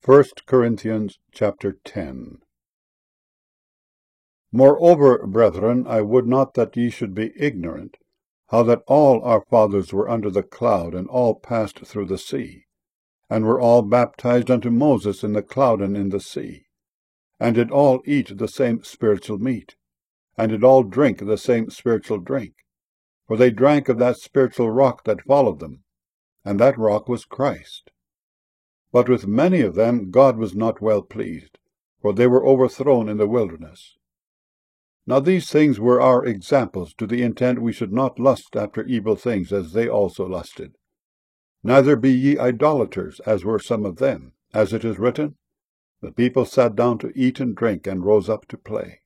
1 Corinthians chapter 10. Moreover, brethren, I would not that ye should be ignorant, how that all our fathers were under the cloud, and all passed through the sea, and were all baptized unto Moses in the cloud and in the sea, and did all eat the same spiritual meat, and did all drink the same spiritual drink. For they drank of that spiritual rock that followed them, and that rock was Christ. But with many of them God was not well pleased, for they were overthrown in the wilderness. Now these things were our examples, to the intent we should not lust after evil things, as they also lusted. Neither be ye idolaters, as were some of them, as it is written, The people sat down to eat and drink, and rose up to play.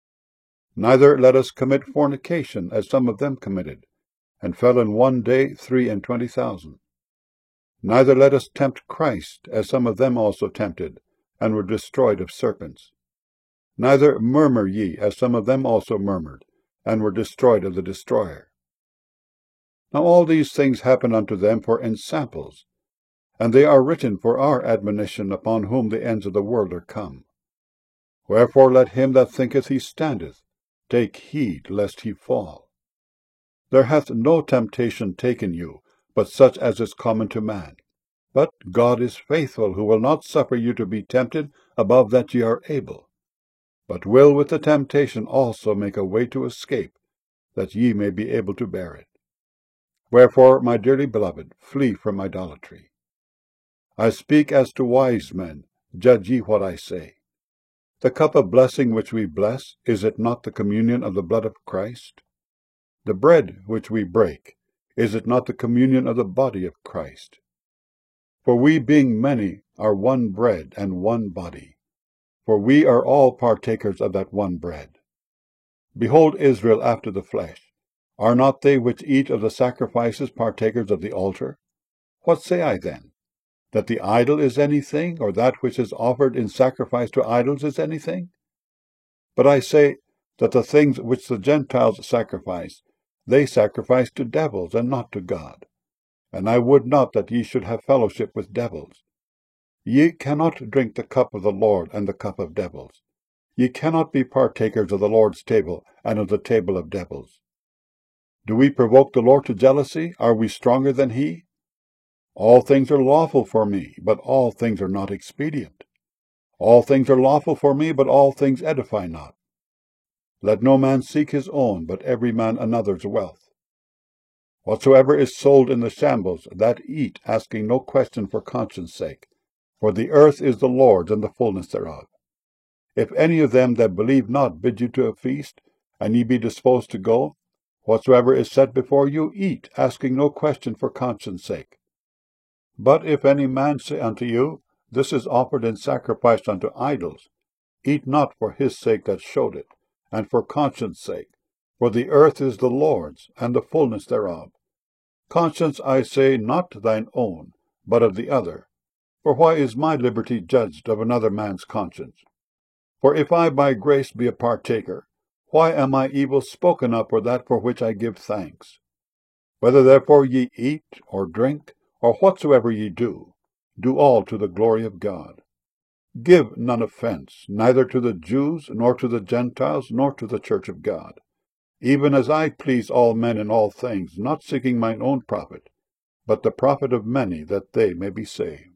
Neither let us commit fornication, as some of them committed, and fell in one day 23,000. Neither let us tempt Christ, as some of them also tempted, and were destroyed of serpents. Neither murmur ye, as some of them also murmured, and were destroyed of the destroyer. Now all these things happen unto them for ensamples, and they are written for our admonition, upon whom the ends of the world are come. Wherefore let him that thinketh he standeth take heed lest he fall. There hath no temptation taken you, but such as is common to man. But God is faithful, who will not suffer you to be tempted above that ye are able, but will with the temptation also make a way to escape, that ye may be able to bear it. Wherefore, my dearly beloved, flee from idolatry. I speak as to wise men, judge ye what I say. The cup of blessing which we bless, is it not the communion of the blood of Christ? The bread which we break, is it not the communion of the body of Christ? For we, being many, are one bread and one body, for we are all partakers of that one bread. Behold Israel after the flesh. Are not they which eat of the sacrifices partakers of the altar? What say I then? That the idol is anything, or that which is offered in sacrifice to idols is anything? But I say that the things which the Gentiles sacrifice, they sacrifice to devils, and not to God. And I would not that ye should have fellowship with devils. Ye cannot drink the cup of the Lord and the cup of devils. Ye cannot be partakers of the Lord's table and of the table of devils. Do we provoke the Lord to jealousy? Are we stronger than he? All things are lawful for me, but all things are not expedient. All things are lawful for me, but all things edify not. Let no man seek his own, but every man another's wealth. Whatsoever is sold in the shambles, that eat, asking no question for conscience sake. For the earth is the Lord's, and the fullness thereof. If any of them that believe not bid you to a feast, and ye be disposed to go, whatsoever is set before you, eat, asking no question for conscience sake. But if any man say unto you, This is offered and sacrificed unto idols, eat not for his sake that showed it, and for conscience sake, for the earth is the Lord's, and the fullness thereof. Conscience, I say, not thine own, but of the other. For why is my liberty judged of another man's conscience? For if I by grace be a partaker, why am I evil spoken of for that for which I give thanks? Whether therefore ye eat, or drink, or whatsoever ye do, do all to the glory of God. Give none offense, neither to the Jews, nor to the Gentiles, nor to the church of God, even as I please all men in all things, not seeking mine own profit, but the profit of many, that they may be saved.